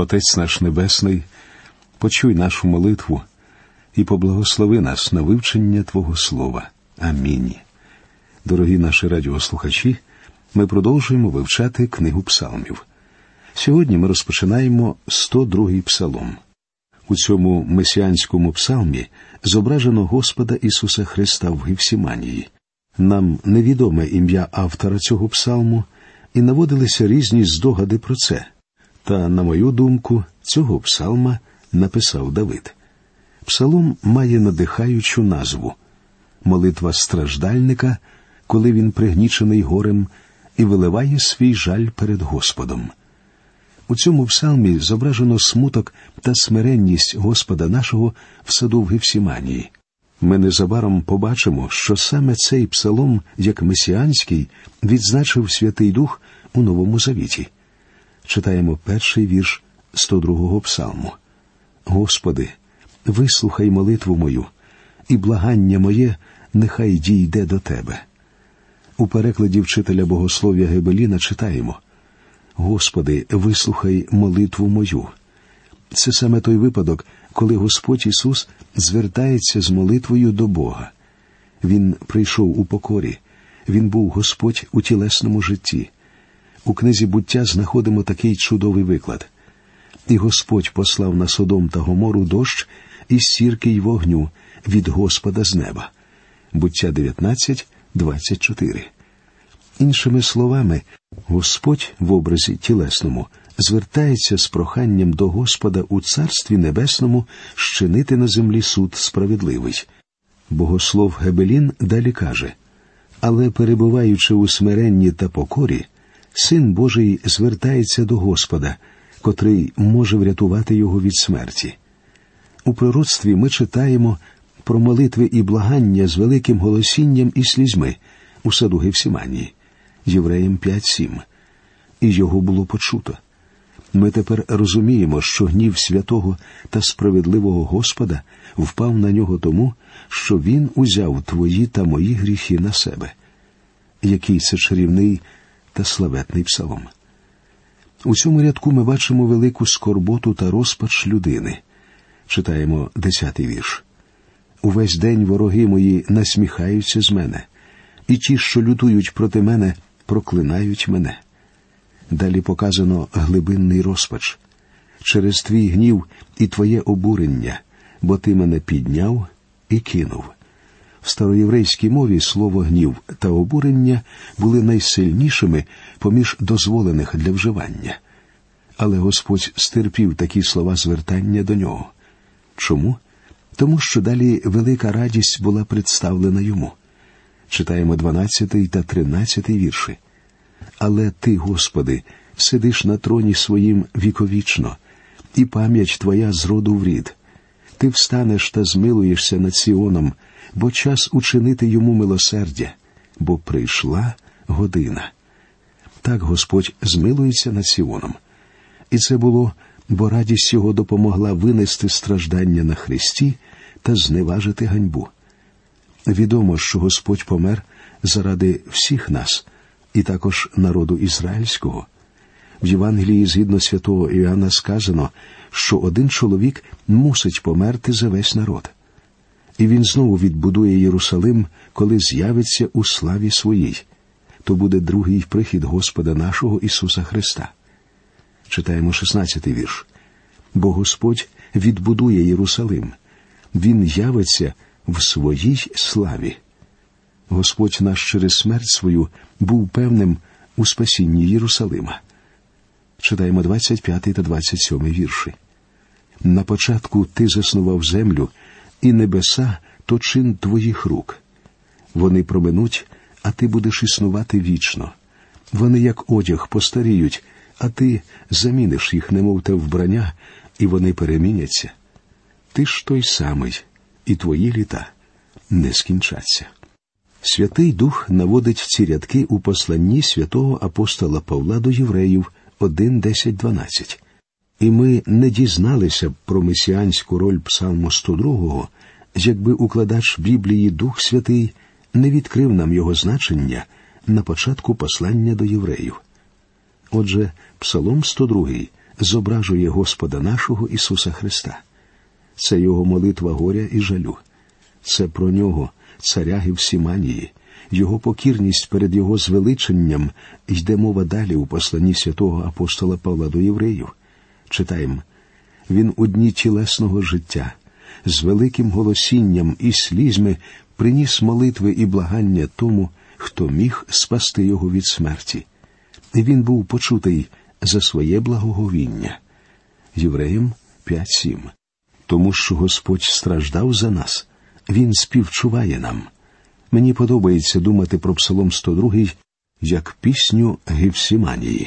Отець наш Небесний, почуй нашу молитву і поблагослови нас на вивчення Твого Слова. Амінь. Дорогі наші радіослухачі, ми продовжуємо вивчати книгу псалмів. Сьогодні ми розпочинаємо 102-й псалом. У цьому месіанському псалмі зображено Господа Ісуса Христа в Гефсиманії. Нам невідоме ім'я автора цього псалму, і наводилися різні здогади про це. Та, на мою думку, цього псалма написав Давид. Псалом має надихаючу назву «Молитва страждальника, коли він пригнічений горем і виливає свій жаль перед Господом». У цьому псалмі зображено смуток та смиренність Господа нашого в саду в Гефсиманії. Ми незабаром побачимо, що саме цей псалом, як месіанський, відзначив Святий Дух у Новому Завіті. Читаємо перший вірш 102-го псалму. «Господи, вислухай молитву мою, і благання моє нехай дійде до Тебе». У перекладі вчителя богослов'я Гебеліна читаємо: «Господи, вислухай молитву мою». Це саме той випадок, коли Господь Ісус звертається з молитвою до Бога. Він прийшов у покорі, Він був Господь у тілесному житті. У книзі «Буття» знаходимо такий чудовий виклад. «І Господь послав на Содом та Гомору дощ із сірки й вогню від Господа з неба». Буття 19:24. Іншими словами, Господь в образі тілесному звертається з проханням до Господа у Царстві Небесному щинити на землі суд справедливий. Богослов Гебелін далі каже: «Але перебуваючи у смиренні та покорі, Син Божий звертається до Господа, котрий може врятувати його від смерті». У пророцтві ми читаємо про молитви і благання з великим голосінням і слізьми у саду Гефсиманії. Євреям 5:7. І його було почуто. Ми тепер розуміємо, що гнів святого та справедливого Господа впав на нього тому, що Він узяв твої та мої гріхи на себе. Який це чарівний та славетний псалом. У цьому рядку ми бачимо велику скорботу та розпач людини. Читаємо 10-й вірш. «Увесь день вороги мої насміхаються з мене, і ті, що лютують проти мене, проклинають мене». Далі показано глибинний розпач. «Через твій гнів і твоє обурення, бо ти мене підняв і кинув». В староєврейській мові слово «гнів» та «обурення» були найсильнішими поміж дозволених для вживання. Але Господь стерпів такі слова звертання до нього. Чому? Тому що далі велика радість була представлена йому. Читаємо 12 та 13 вірші. «Але ти, Господи, сидиш на троні своїм віковічно, і пам'ять твоя з роду в рід. Ти встанеш та змилуєшся над Сіоном, бо час учинити йому милосердя, бо прийшла година». Так Господь змилується над Сіоном. І це було, бо радість його допомогла винести страждання на хресті та зневажити ганьбу. Відомо, що Господь помер заради всіх нас, і також народу ізраїльського. В Євангелії згідно святого Іоанна сказано, що один чоловік мусить померти за весь народ. І він знову відбудує Єрусалим, коли з'явиться у славі своїй. То буде другий прихід Господа нашого Ісуса Христа. Читаємо 16-й вірш. «Бо Господь відбудує Єрусалим. Він явиться в своїй славі». Господь наш через смерть свою був певним у спасінні Єрусалима. Читаємо 25 та 27 вірші. «На початку ти заснував землю, і небеса – то чин твоїх рук. Вони проминуть, а ти будеш існувати вічно. Вони, як одяг, постаріють, а ти заміниш їх, немов те вбрання, і вони переміняться. Ти ж той самий, і твої літа не скінчаться». Святий Дух наводить ці рядки у посланні святого апостола Павла до євреїв 1:10-12. І ми не дізналися б про месіанську роль псалму 102, якби укладач Біблії Дух Святий не відкрив нам його значення на початку послання до євреїв. Отже, Псалом 102 зображує Господа нашого Ісуса Христа. Це Його молитва горя і жалю. Це про Нього, царя Гефсиманії, Його покірність перед Його звеличенням. Йде мова далі у посланні святого апостола Павла до євреїв. Читаємо: «Він у дні тілесного життя з великим голосінням і слізьми приніс молитви і благання тому, хто міг спасти його від смерті. Він був почутий за своє благоговіння». Євреям 5:7. Тому що Господь страждав за нас, Він співчуває нам. Мені подобається думати про Псалом 102 як пісню Гефсиманії.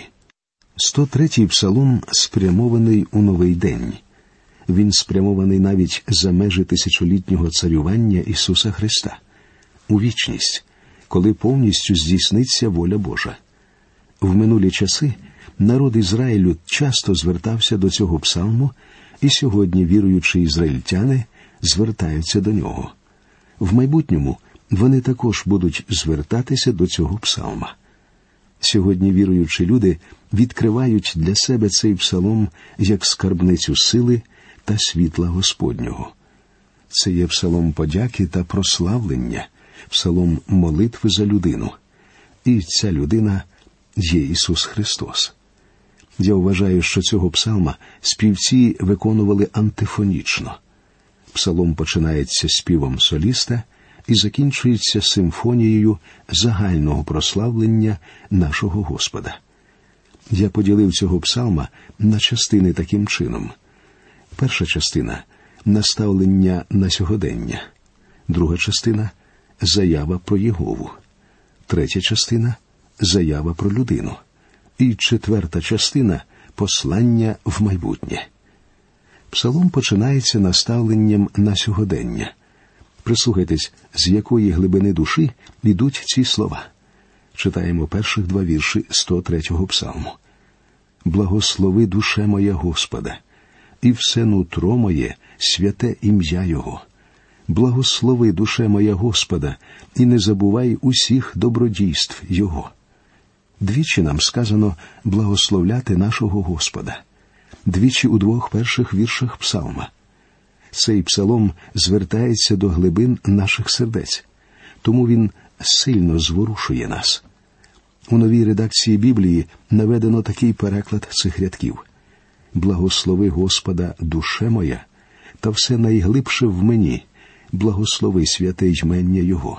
103-й псалом спрямований у новий день. Він спрямований навіть за межі тисячолітнього царювання Ісуса Христа, у вічність, коли повністю здійсниться воля Божа. В минулі часи народ Ізраїлю часто звертався до цього псалму, і сьогодні віруючі ізраїльтяни звертаються до нього. В майбутньому вони також будуть звертатися до цього псалма. Сьогодні віруючі люди відкривають для себе цей псалом як скарбницю сили та світла Господнього. Це є псалом подяки та прославлення, псалом молитви за людину. І ця людина є Ісус Христос. Я вважаю, що цього псалма співці виконували антифонічно. Псалом починається співом соліста і закінчується симфонією загального прославлення нашого Господа. Я поділив цього псалма на частини таким чином. Перша частина – наставлення на сьогодення. Друга частина – заява про Єгову. Третя частина – заява про людину. І четверта частина – послання в майбутнє. Псалом починається наставленням на сьогодення. Прислухайтесь, з якої глибини душі йдуть ці слова. Читаємо перших 2 вірші 103-го псалму. «Благослови, душе моя Господа, і все нутро моє, святе ім'я Його. Благослови, душе моя Господа, і не забувай усіх добродійств Його». Двічі нам сказано благословляти нашого Господа. Двічі у 2 перших віршах псалма. Цей псалом звертається до глибин наших сердець, тому він сильно зворушує нас. У новій редакції Біблії наведено такий переклад цих рядків: «Благослови Господа, душе моя, та все найглибше в мені, благослови святе ймення Його».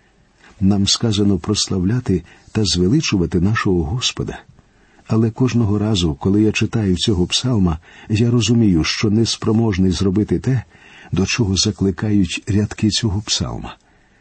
Нам сказано прославляти та звеличувати нашого Господа. Але кожного разу, коли я читаю цього псалма, я розумію, що неспроможний зробити те, до чого закликають рядки цього псалма.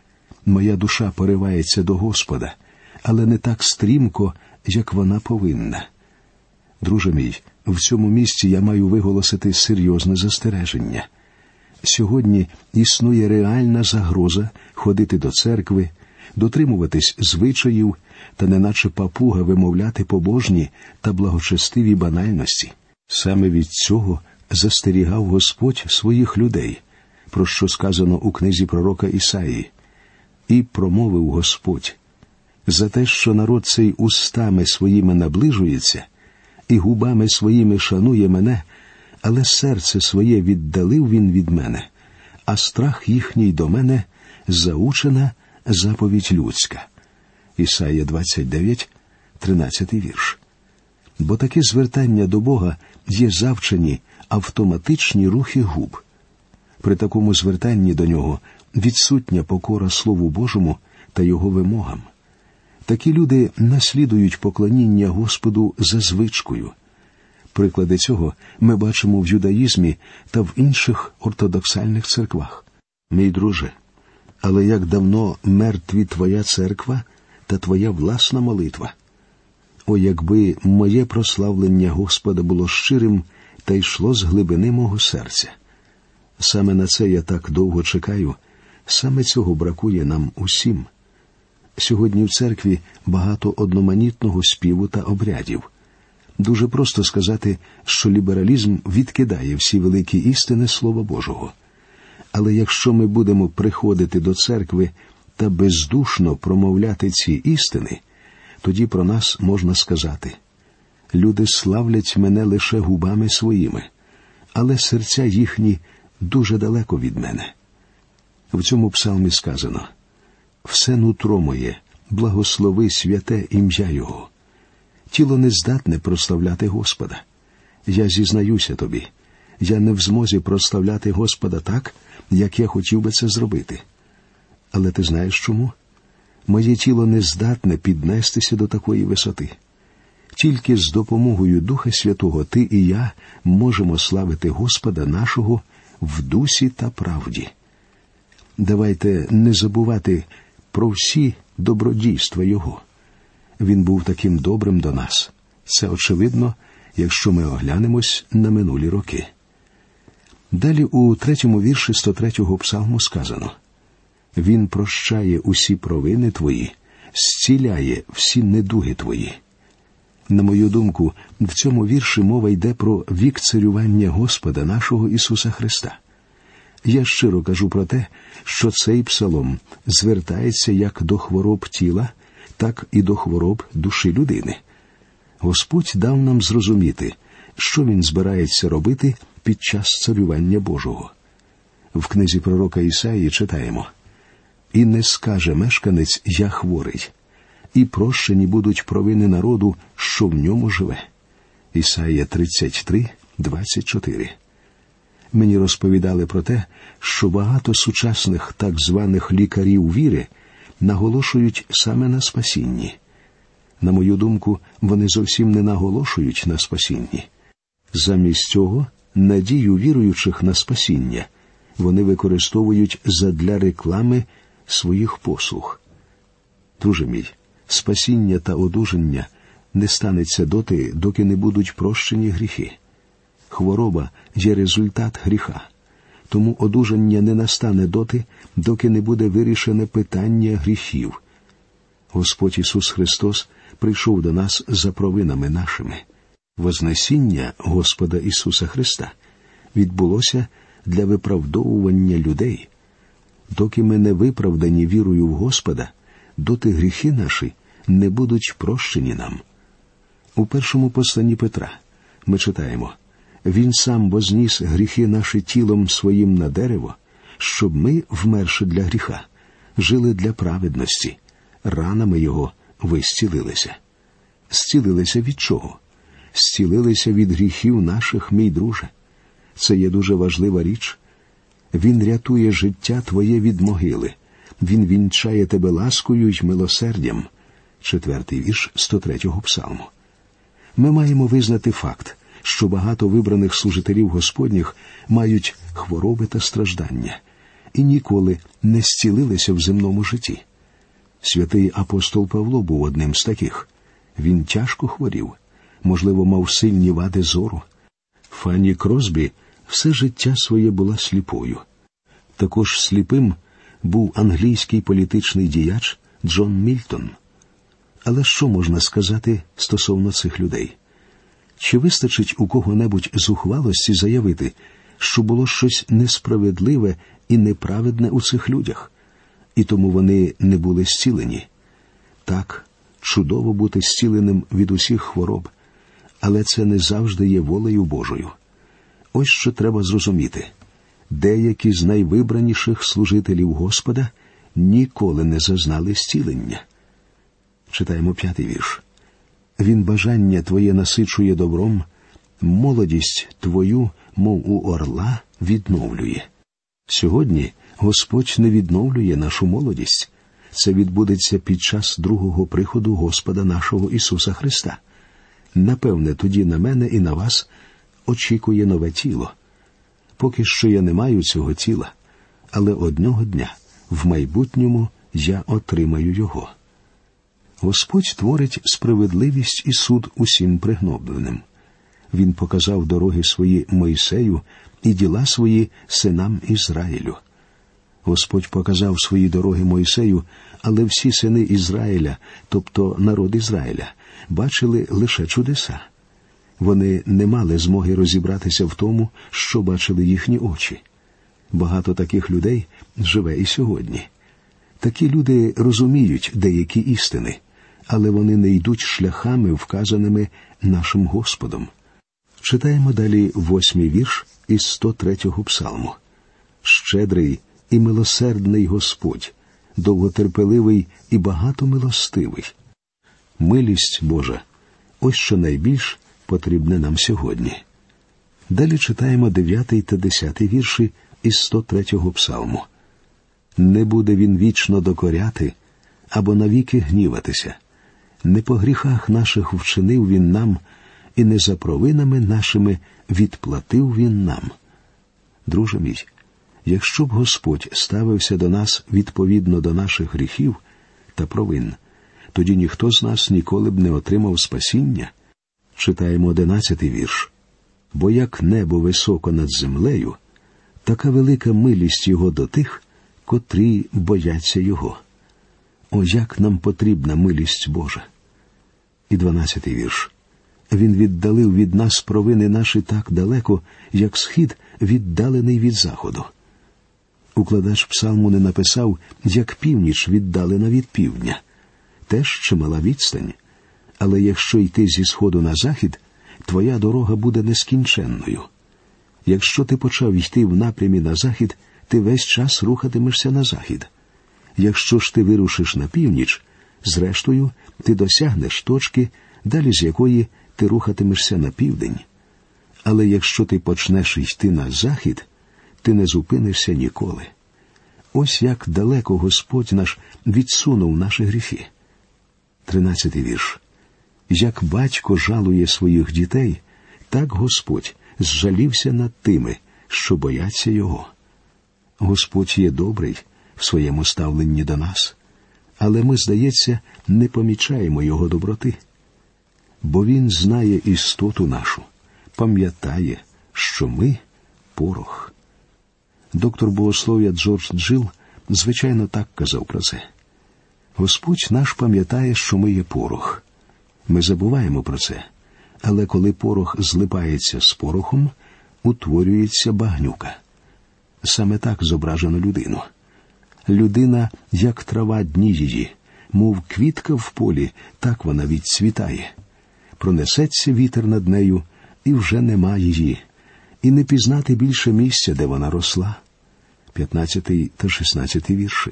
Моя душа поривається до Господа, але не так стрімко, як вона повинна. Друже мій, в цьому місці я маю виголосити серйозне застереження. Сьогодні існує реальна загроза ходити до церкви, дотримуватись звичаїв та неначе папуга вимовляти побожні та благочестиві банальності. Саме від цього застерігав Господь своїх людей, про що сказано у книзі пророка Ісаї. «І промовив Господь: за те, що народ цей устами своїми наближується, і губами своїми шанує мене, але серце своє віддалив він від мене, а страх їхній до мене заучена заповідь людська». Ісая 29, 13 вірш. Бо таке звертання до Бога є завчені, автоматичні рухи губ. При такому звертанні до Нього відсутня покора Слову Божому та Його вимогам. Такі люди наслідують поклоніння Господу за звичкою. Приклади цього ми бачимо в юдаїзмі та в інших ортодоксальних церквах. Мій друже, але як давно мертві твоя церква та твоя власна молитва? О, якби моє прославлення Господа було щирим та йшло з глибини мого серця. Саме на це я так довго чекаю, саме цього бракує нам усім. Сьогодні в церкві багато одноманітного співу та обрядів. Дуже просто сказати, що лібералізм відкидає всі великі істини Слова Божого. Але якщо ми будемо приходити до церкви та бездушно промовляти ці істини, тоді про нас можна сказати: Люди славлять мене лише губами своїми, але серця їхні дуже далеко від мене. В цьому псалмі сказано: «Все нутро моє, благослови святе ім'я Його». Тіло не здатне прославляти Господа. Я зізнаюся тобі, я не в змозі прославляти Господа так, як я хотів би це зробити. Але ти знаєш чому? Моє тіло не здатне піднестися до такої висоти. Тільки з допомогою Духа Святого ти і я можемо славити Господа нашого в дусі та правді. Давайте не забувати про всі добродійства Його. Він був таким добрим до нас. Це очевидно, якщо ми оглянемось на минулі роки. Далі у 3-му вірші 103-го псалму сказано: «Він прощає усі провини твої, зціляє всі недуги твої». На мою думку, в цьому вірші мова йде про вік царювання Господа нашого Ісуса Христа. Я щиро кажу про те, що цей псалом звертається як до хвороб тіла, так і до хвороб душі людини. Господь дав нам зрозуміти, що Він збирається робити під час царювання Божого. В книзі пророка Ісаї читаємо: «І не скаже мешканець: я хворий, і прощені будуть провини народу, що в ньому живе». Ісаїя 33:24. Мені розповідали про те, що багато сучасних так званих лікарів віри наголошують саме на спасінні. На мою думку, вони зовсім не наголошують на спасінні. Замість цього надію віруючих на спасіння вони використовують задля реклами своїх послуг. Друже мій, спасіння та одужання не станеться доти, доки не будуть прощені гріхи. Хвороба є результат гріха, тому одужання не настане доти, доки не буде вирішене питання гріхів. Господь Ісус Христос прийшов до нас за провинами нашими. Вознесіння Господа Ісуса Христа відбулося для виправдовування людей. Доки ми не виправдані вірою в Господа, доти гріхи наші не будуть прощені нам. У першому посланні Петра ми читаємо: «Він сам возніс гріхи наші тілом своїм на дерево, щоб ми, вмерши для гріха, жили для праведності. Ранами Його ви зцілилися». Зцілилися від чого? Зцілилися від гріхів наших, мій друже. Це є дуже важлива річ. Він рятує життя твоє від могили. Він вінчає тебе ласкою й милосердям. 4-й вірш 103-го псалму. Ми маємо визнати факт, що багато вибраних служителів Господніх мають хвороби та страждання і ніколи не зцілилися в земному житті. Святий апостол Павло був одним з таких. Він тяжко хворів, можливо, мав сильні вади зору. Фанні Кросбі все життя своє була сліпою. Також сліпим був англійський політичний діяч Джон Мільтон. Але що можна сказати стосовно цих людей? Чи вистачить у кого-небудь зухвалості заявити, що було щось несправедливе і неправедне у цих людях, і тому вони не були зцілені? Так, чудово бути зціленим від усіх хвороб, але це не завжди є волею Божою. Ось що треба зрозуміти. Деякі з найвибраніших служителів Господа ніколи не зазнали зцілення. Читаємо 5-й вірш. «Він бажання твоє насичує добром, молодість твою, мов у орла, відновлює». Сьогодні Господь не відновлює нашу молодість. Це відбудеться під час другого приходу Господа нашого Ісуса Христа. Напевне, тоді на мене і на вас очікує нове тіло. Поки що я не маю цього тіла, але одного дня, в майбутньому, я отримаю його. Господь творить справедливість і суд усім пригнобленим. Він показав дороги свої Мойсею і діла свої синам Ізраїлю. Господь показав свої дороги Мойсею, але всі сини Ізраїля, тобто народ Ізраїля, бачили лише чудеса. Вони не мали змоги розібратися в тому, що бачили їхні очі. Багато таких людей живе і сьогодні. Такі люди розуміють деякі істини, але вони не йдуть шляхами, вказаними нашим Господом. Читаємо далі 8-й вірш із 103-го псалму. «Щедрий і милосердний Господь, довготерпеливий і багатомилостивий». Милість Божа – ось що найбільш потрібне нам сьогодні. Далі читаємо 9-й та 10-й вірші із 103-го псалму. «Не буде він вічно докоряти, або навіки гніватися. Не по гріхах наших вчинив він нам, і не за провинами нашими відплатив він нам». Друже мій, якщо б Господь ставився до нас відповідно до наших гріхів та провин, тоді ніхто з нас ніколи б не отримав спасіння. Читаємо 11-й вірш. «Бо як небо високо над землею, така велика милість Його до тих, котрі бояться Його». О, як нам потрібна милість Божа! І 12-й вірш. «Він віддалив від нас провини наші так далеко, як схід віддалений від заходу». Укладач псалму не написав, як північ віддалена від півдня. Теж чимала відстань. Але якщо йти зі сходу на захід, твоя дорога буде нескінченною. Якщо ти почав йти в напрямі на захід, ти весь час рухатимешся на захід. Якщо ж ти вирушиш на північ, зрештою ти досягнеш точки, далі з якої ти рухатимешся на південь. Але якщо ти почнеш йти на захід, ти не зупинишся ніколи. Ось як далеко Господь наш відсунув наші гріхи. 13-й вірш. «Як батько жалує своїх дітей, так Господь зжалівся над тими, що бояться Його». Господь є добрий в своєму ставленні до нас, але ми, здається, не помічаємо Його доброти. Бо Він знає істоту нашу, пам'ятає, що ми – порох. Доктор богослов'я Джордж Джил, звичайно, так казав про це. Господь наш пам'ятає, що ми є порох. Ми забуваємо про це, але коли порох злипається з порохом, утворюється багнюка. Саме так зображено людину. Людина, як трава дні її, мов квітка в полі, так вона відцвітає. Пронесеться вітер над нею, і вже нема її, і не пізнати більше місця, де вона росла. 15 та 16 вірші.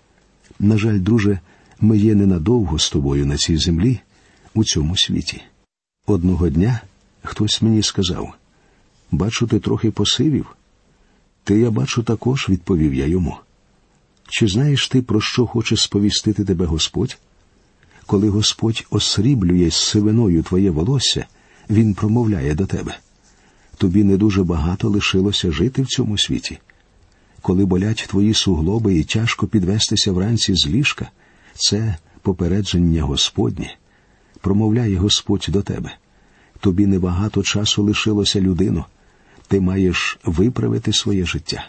На жаль, друже, ми є ненадовго з тобою на цій землі, у цьому світі. Одного дня хтось мені сказав: «Бачу, ти трохи посивів». «Ти, я бачу, також», – відповів я йому. «Чи знаєш ти, про що хоче сповістити тебе Господь? Коли Господь осріблює сивиною твоє волосся, Він промовляє до тебе: тобі не дуже багато лишилося жити в цьому світі. Коли болять твої суглоби і тяжко підвестися вранці з ліжка, це попередження Господнє. Промовляє Господь до тебе: тобі небагато часу лишилося, людино, ти маєш виправити своє життя».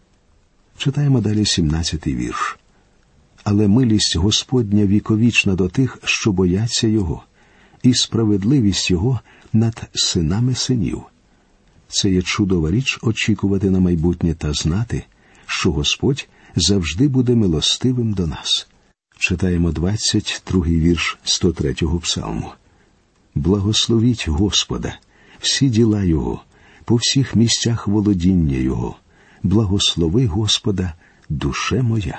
Читаємо далі 17-й вірш. «Але милість Господня віковічна до тих, що бояться Його, і справедливість Його над синами синів». Це є чудова річ очікувати на майбутнє та знати, що Господь завжди буде милостивим до нас. Читаємо 22-й вірш 103-го псалму. «Благословіть Господа, всі діла Його, по всіх місцях володіння Його. Благослови Господа, душе моя».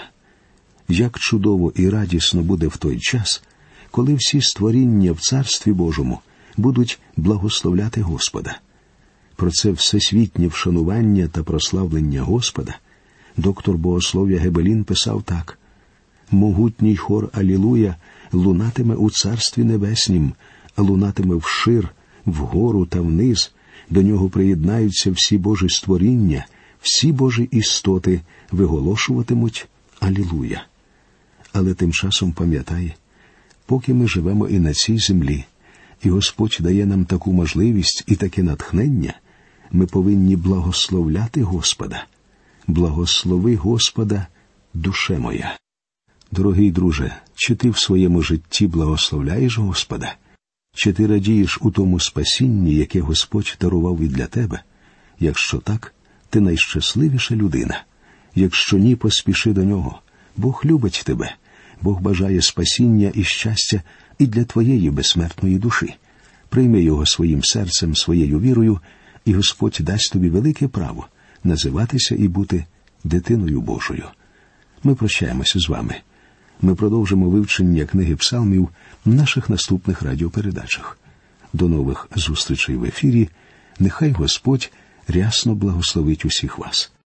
Як чудово і радісно буде в той час, коли всі створіння в Царстві Божому будуть благословляти Господа. Про це всесвітнє вшанування та прославлення Господа доктор богослов'я Гебелін писав так: «Могутній хор Алілуя лунатиме у Царстві Небеснім, лунатиме вшир, вгору та вниз, до нього приєднаються всі Божі створіння, всі Божі істоти виголошуватимуть Алілуя». Але тим часом пам'ятай, поки ми живемо і на цій землі, і Господь дає нам таку можливість і таке натхнення, ми повинні благословляти Господа. Благослови Господа, душе моя. Дорогий друже, чи ти в своєму житті благословляєш Господа? Чи ти радієш у тому спасінні, яке Господь дарував і для тебе? Якщо так, ти найщасливіша людина. Якщо ні, поспіши до Нього. Бог любить тебе. Бог бажає спасіння і щастя і для твоєї безсмертної душі. Прийми його своїм серцем, своєю вірою, і Господь дасть тобі велике право називатися і бути дитиною Божою. Ми прощаємося з вами. Ми продовжимо вивчення книги псалмів в наших наступних радіопередачах. До нових зустрічей в ефірі. Нехай Господь рясно благословить усіх вас.